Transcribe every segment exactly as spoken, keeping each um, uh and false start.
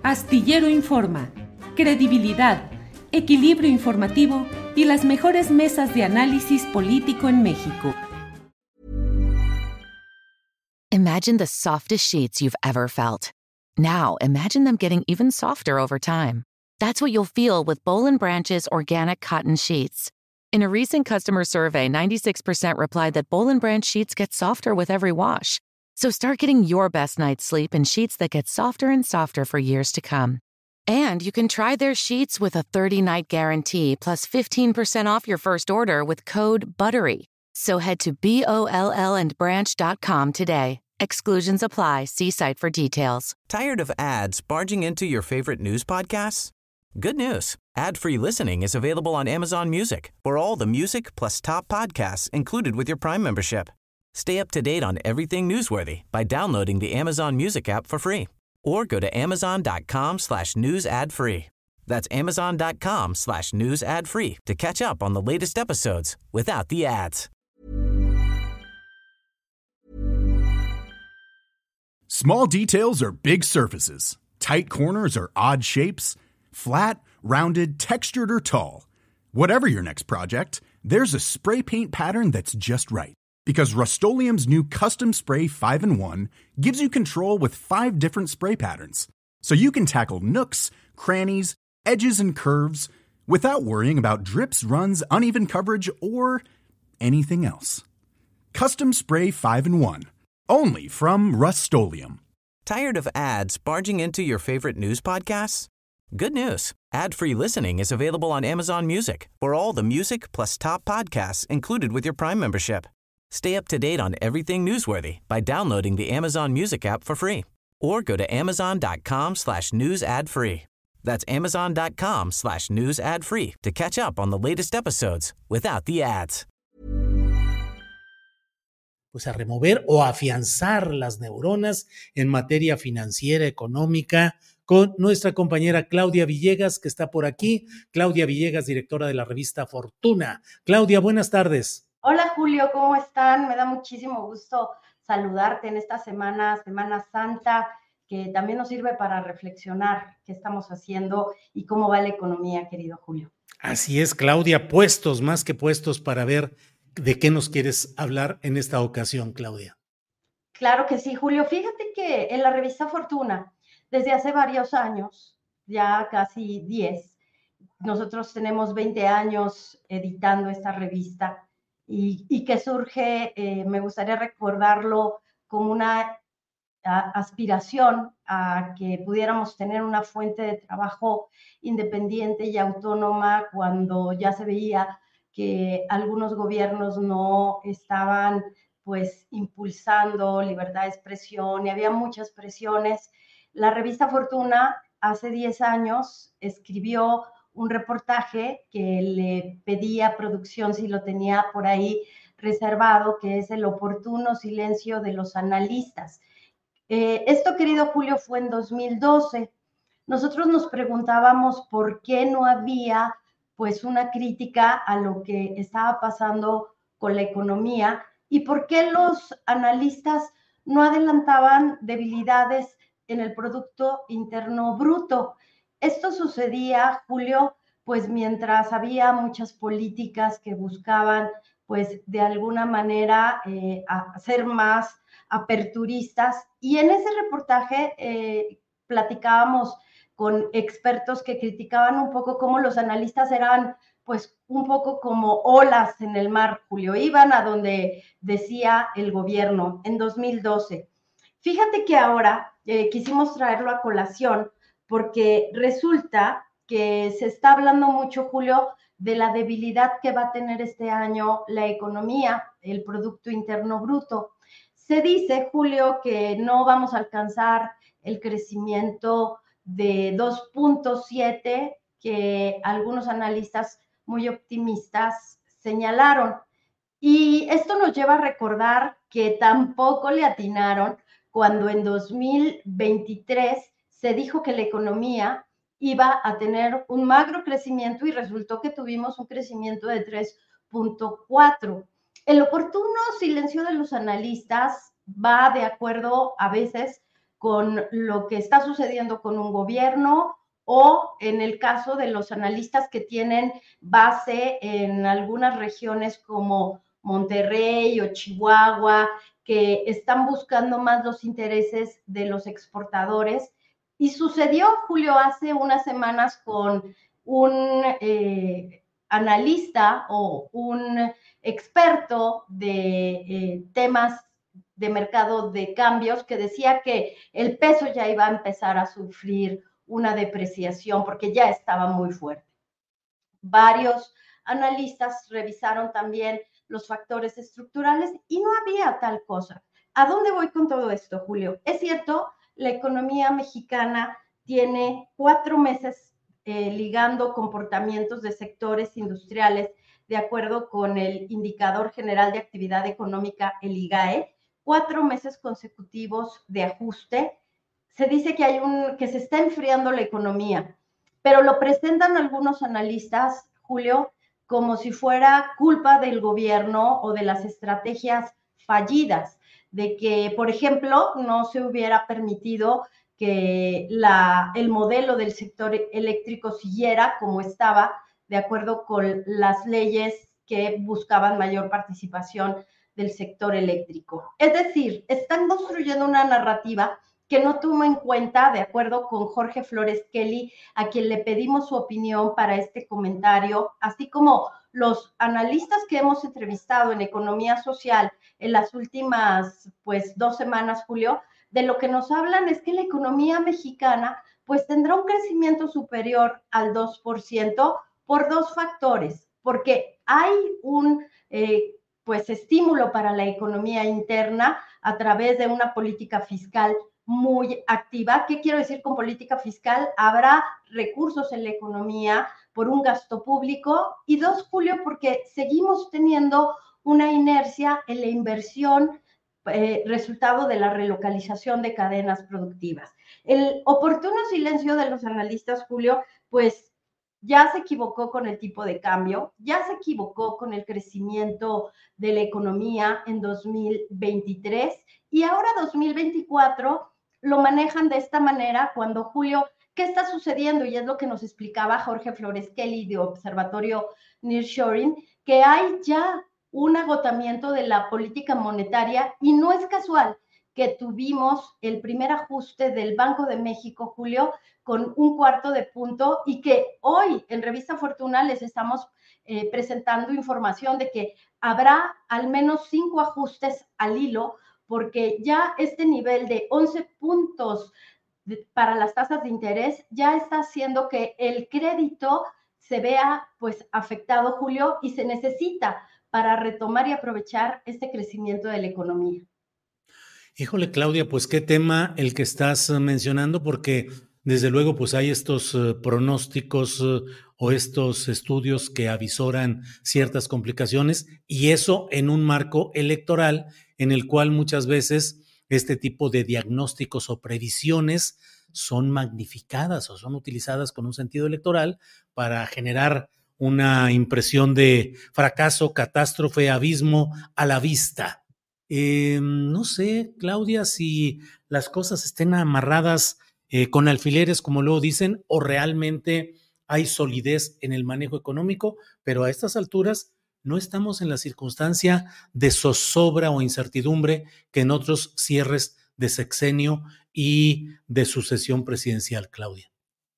Astillero Informa, credibilidad, equilibrio informativo y las mejores mesas de análisis político en México. Imagine the softest sheets you've ever felt. Now, imagine them getting even softer over time. That's what you'll feel with Boll and Branch's organic cotton sheets. In a recent customer survey, ninety-six percent replied that Boll and Branch sheets get softer with every wash. So start getting your best night's sleep in sheets that get softer and softer for years to come. And you can try their sheets with a thirty-night guarantee plus fifteen percent off your first order with code BUTTERY. So head to B O L L and branch dot com today. Exclusions apply. See site for details. Tired of ads barging into your favorite news podcasts? Good news. Ad-free listening is available on Amazon Music for all the music plus top podcasts included with your Prime membership. Stay up to date on everything newsworthy by downloading the Amazon Music app for free or go to amazon.com slash news ad free. That's amazon.com slash news ad free to catch up on the latest episodes without the ads. Small details are big surfaces. Tight corners are odd shapes. Flat, rounded, textured, or tall. Whatever your next project, there's a spray paint pattern that's just right. Because Rust-Oleum's new Custom Spray five in one gives you control with five different spray patterns. So you can tackle nooks, crannies, edges, and curves without worrying about drips, runs, uneven coverage, or anything else. Custom Spray five in one. Only from Rust-Oleum. Tired of ads barging into your favorite news podcasts? Good news. Ad-free listening is available on Amazon Music for all the music plus top podcasts included with your Prime membership. Stay up to date on everything newsworthy by downloading the Amazon Music app for free or go to amazon.com slash news ad free. That's amazon.com slash news ad free to catch up on the latest episodes without the ads. Pues a remover o afianzar las neuronas en materia financiera, económica, con nuestra compañera Claudia Villegas, que está por aquí. Claudia Villegas, directora de la revista Fortuna. Claudia, buenas tardes. Hola Julio, ¿cómo están? Me da muchísimo gusto saludarte en esta semana, Semana Santa, que también nos sirve para reflexionar qué estamos haciendo y cómo va la economía, querido Julio. Así es, Claudia, puestos, más que puestos, para ver de qué nos quieres hablar en esta ocasión, Claudia. Claro que sí, Julio. Fíjate que en la revista Fortuna, desde hace varios años, ya casi diez, nosotros tenemos veinte años editando esta revista. Y, y que surge, eh, me gustaría recordarlo como una a, aspiración a que pudiéramos tener una fuente de trabajo independiente y autónoma cuando ya se veía que algunos gobiernos no estaban pues impulsando libertad de expresión y había muchas presiones. La revista Fortuna hace diez años escribió un reportaje que le pedía a producción si lo tenía por ahí reservado, que es el oportuno silencio de los analistas. Eh, esto, querido Julio, fue en dos mil doce. Nosotros nos preguntábamos por qué no había pues una crítica a lo que estaba pasando con la economía y por qué los analistas no adelantaban debilidades en el Producto Interno Bruto. Esto sucedía, Julio, pues mientras había muchas políticas que buscaban, pues de alguna manera, eh, ser más aperturistas. Y en ese reportaje eh, platicábamos con expertos que criticaban un poco cómo los analistas eran, pues un poco como olas en el mar, Julio. Iban a donde decía el gobierno en dos mil doce. Fíjate que ahora eh, quisimos traerlo a colación porque resulta que se está hablando mucho, Julio, de la debilidad que va a tener este año la economía, el Producto Interno Bruto. Se dice, Julio, que no vamos a alcanzar el crecimiento de dos punto siete que algunos analistas muy optimistas señalaron. Y esto nos lleva a recordar que tampoco le atinaron cuando en dos mil veintitrés se dijo que la economía iba a tener un magro crecimiento y resultó que tuvimos un crecimiento de tres punto cuatro. El oportuno silencio de los analistas va de acuerdo a veces con lo que está sucediendo con un gobierno, o en el caso de los analistas que tienen base en algunas regiones como Monterrey o Chihuahua, que están buscando más los intereses de los exportadores. Y sucedió, Julio, hace unas semanas con un eh, analista o un experto de eh, temas de mercado de cambios que decía que el peso ya iba a empezar a sufrir una depreciación porque ya estaba muy fuerte. Varios analistas revisaron también los factores estructurales y no había tal cosa. ¿A dónde voy con todo esto, Julio? Es cierto, la economía mexicana tiene cuatro meses eh, ligando comportamientos de sectores industriales de acuerdo con el Indicador General de Actividad Económica, el I G A E, cuatro meses consecutivos de ajuste. Se dice que, hay un, que se está enfriando la economía, pero lo presentan algunos analistas, Julio, como si fuera culpa del gobierno o de las estrategias fallidas, de que, por ejemplo, no se hubiera permitido que la, el modelo del sector eléctrico siguiera como estaba, de acuerdo con las leyes que buscaban mayor participación del sector eléctrico. Es decir, están construyendo una narrativa que no toma en cuenta, de acuerdo con Jorge Flores Kelly, a quien le pedimos su opinión para este comentario, así como los analistas que hemos entrevistado en economía social en las últimas, pues, dos semanas, Julio, de lo que nos hablan es que la economía mexicana, pues, tendrá un crecimiento superior al dos por ciento por dos factores, porque hay un, eh, pues, estímulo para la economía interna a través de una política fiscal muy activa. ¿Qué quiero decir con política fiscal? Habrá recursos en la economía por un gasto público. Y dos, Julio, porque seguimos teniendo una inercia en la inversión, eh, resultado de la relocalización de cadenas productivas. El oportuno silencio de los analistas, Julio, pues ya se equivocó con el tipo de cambio, ya se equivocó con el crecimiento de la economía en dos mil veintitrés y ahora dos mil veinticuatro lo manejan de esta manera cuando, Julio, ¿qué está sucediendo? Y es lo que nos explicaba Jorge Flores Kelly de Observatorio Nearshoring, que hay ya un agotamiento de la política monetaria y no es casual que tuvimos el primer ajuste del Banco de México, Julio, con un cuarto de punto y que hoy en Revista Fortuna les estamos eh, presentando información de que habrá al menos cinco ajustes al hilo, porque ya este nivel de once puntos de, para las tasas de interés ya está haciendo que el crédito se vea pues afectado, Julio, y se necesita para retomar y aprovechar este crecimiento de la economía. Híjole, Claudia, pues qué tema el que estás mencionando, porque desde luego pues hay estos uh, pronósticos uh, o estos estudios que avisoran ciertas complicaciones y eso en un marco electoral en el cual muchas veces este tipo de diagnósticos o previsiones son magnificadas o son utilizadas con un sentido electoral para generar una impresión de fracaso, catástrofe, abismo a la vista. Eh, no sé, Claudia, si las cosas estén amarradas eh, con alfileres, como luego dicen, o realmente hay solidez en el manejo económico, pero a estas alturas no estamos en la circunstancia de zozobra o incertidumbre que en otros cierres de sexenio y de sucesión presidencial, Claudia.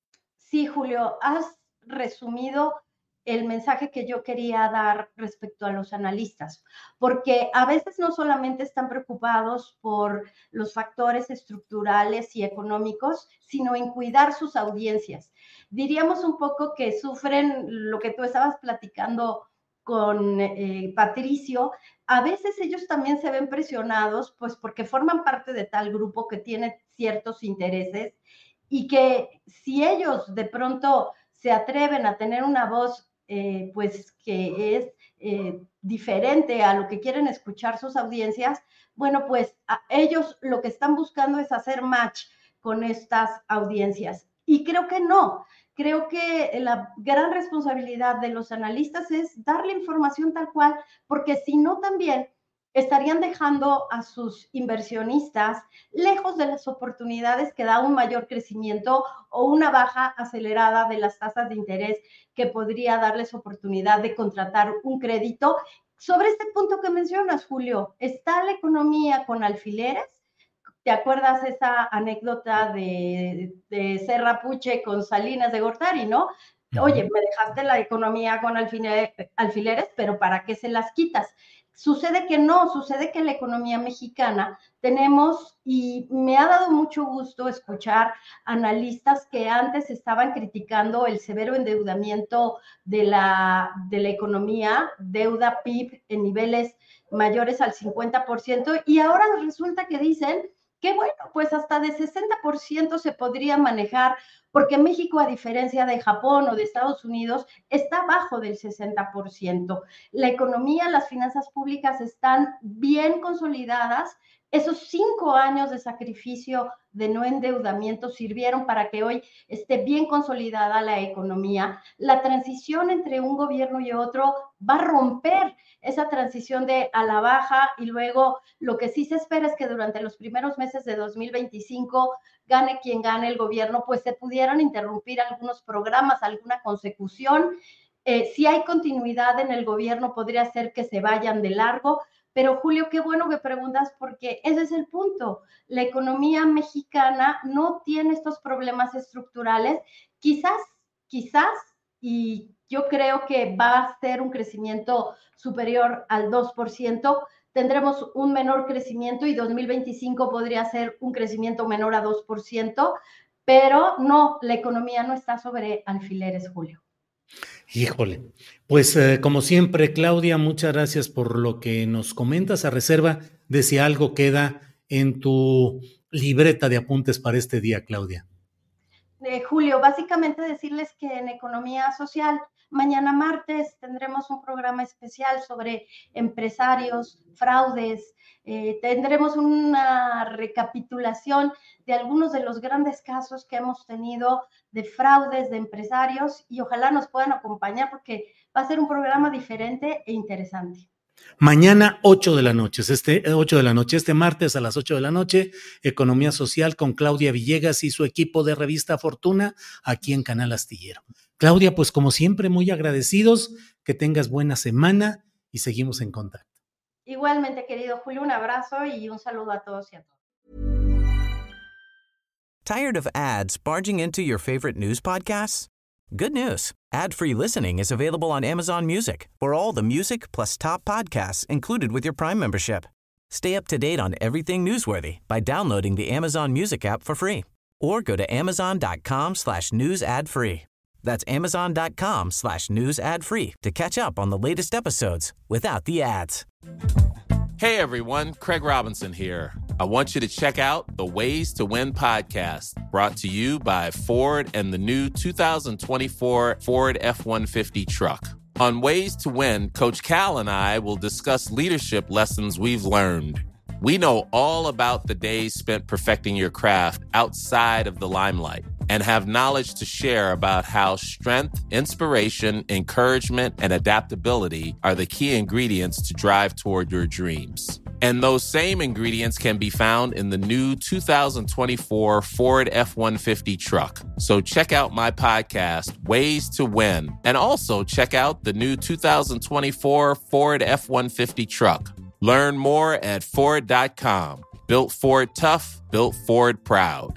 Sí, Julio, has resumido el mensaje que yo quería dar respecto a los analistas, porque a veces no solamente están preocupados por los factores estructurales y económicos, sino en cuidar sus audiencias. Diríamos un poco que sufren lo que tú estabas platicando con eh, Patricio. A veces ellos también se ven presionados, pues porque forman parte de tal grupo que tiene ciertos intereses y que si ellos de pronto se atreven a tener una voz eh, pues que es eh, diferente a lo que quieren escuchar sus audiencias, bueno, pues a ellos lo que están buscando es hacer match con estas audiencias. Y creo que no, creo que la gran responsabilidad de los analistas es darle información tal cual, porque si no también estarían dejando a sus inversionistas lejos de las oportunidades que da un mayor crecimiento o una baja acelerada de las tasas de interés que podría darles oportunidad de contratar un crédito. Sobre este punto que mencionas, Julio, ¿está la economía con alfileres? ¿Te acuerdas esa anécdota de, de Serra Puche con Salinas de Gortari, no? Oye, me dejaste la economía con alfileres, pero ¿para qué se las quitas? Sucede que no, sucede que en la economía mexicana tenemos, y me ha dado mucho gusto escuchar analistas que antes estaban criticando el severo endeudamiento de la, de la economía, deuda P I B en niveles mayores al cincuenta por ciento, y ahora resulta que dicen que bueno, pues hasta de sesenta por ciento se podría manejar, porque México, a diferencia de Japón o de Estados Unidos, está abajo del sesenta por ciento. La economía, las finanzas públicas están bien consolidadas. Esos cinco años de sacrificio de no endeudamiento sirvieron para que hoy esté bien consolidada la economía. La transición entre un gobierno y otro va a romper esa transición de a la baja, y luego lo que sí se espera es que durante los primeros meses de dos mil veinticinco, gane quien gane el gobierno, pues se pudieran interrumpir algunos programas, alguna consecución. Eh, si hay continuidad en el gobierno, podría ser que se vayan de largo. Pero Julio, qué bueno que preguntas, porque ese es el punto. La economía mexicana no tiene estos problemas estructurales. Quizás, quizás, y yo creo que va a ser un crecimiento superior al dos por ciento, tendremos un menor crecimiento y dos mil veinticinco podría ser un crecimiento menor a dos por ciento, pero no, la economía no está sobre alfileres, Julio. Híjole, pues eh, como siempre, Claudia, muchas gracias por lo que nos comentas, a reserva de si algo queda en tu libreta de apuntes para este día, Claudia. Eh, Julio, básicamente decirles que en Economía Social, mañana martes tendremos un programa especial sobre empresarios, fraudes, eh, tendremos una recapitulación de algunos de los grandes casos que hemos tenido de fraudes de empresarios, y ojalá nos puedan acompañar porque va a ser un programa diferente e interesante. Mañana ocho de la noche, este ocho de la noche, este martes a las ocho de la noche, Economía Social con Claudia Villegas y su equipo de Revista Fortuna aquí en Canal Astillero. Claudia, pues como siempre, muy agradecidos, que tengas buena semana y seguimos en contacto. Igualmente, querido Julio, un abrazo y un saludo a todos y a todas. Tired of ads barging into your favorite news podcasts? Good news. Ad-free listening is available on Amazon Music for all the music plus top podcasts included with your Prime membership. Stay up to date on everything newsworthy by downloading the Amazon Music app for free or go to amazon.com slash news ad free. That's amazon.com slash news ad free to catch up on the latest episodes without the ads. Hey everyone, Craig Robinson here. I want you to check out the Ways to Win podcast, brought to you by Ford and the new two thousand twenty-four Ford F one fifty truck. On Ways to Win, Coach Cal and I will discuss leadership lessons we've learned. We know all about the days spent perfecting your craft outside of the limelight and have knowledge to share about how strength, inspiration, encouragement, and adaptability are the key ingredients to drive toward your dreams. And those same ingredients can be found in the new two thousand twenty-four Ford F one fifty truck. So check out my podcast, Ways to Win, and also check out the new two thousand twenty-four Ford F one fifty truck. Learn more at Ford dot com. Built Ford tough, built Ford proud.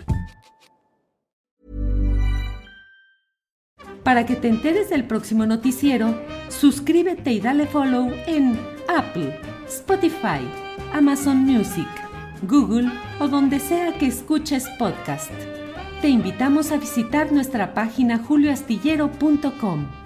Para que te enteres del próximo noticiero, suscríbete y dale follow en Apple, Spotify, Amazon Music, Google o donde sea que escuches podcast. Te invitamos a visitar nuestra página julio astillero punto com.